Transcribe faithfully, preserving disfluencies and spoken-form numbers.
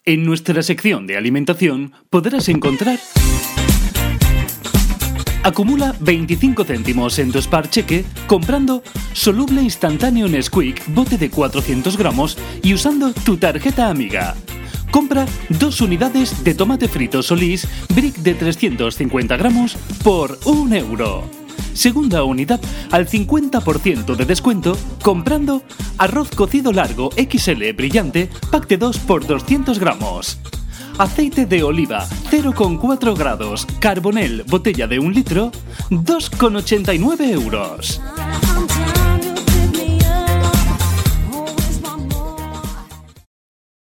En nuestra sección de alimentación podrás encontrar... Acumula veinticinco céntimos en tu Spar Cheque comprando soluble instantáneo Nesquik bote de cuatrocientos gramos y usando tu tarjeta amiga. Compra dos unidades de tomate frito Solís Brick de trescientos cincuenta gramos por un euro. Segunda unidad al cincuenta por ciento de descuento comprando arroz cocido largo equis ele brillante pack de dos por doscientos gramos. Aceite de oliva cero coma cuatro grados Carbonel botella de un litro dos coma ochenta y nueve euros.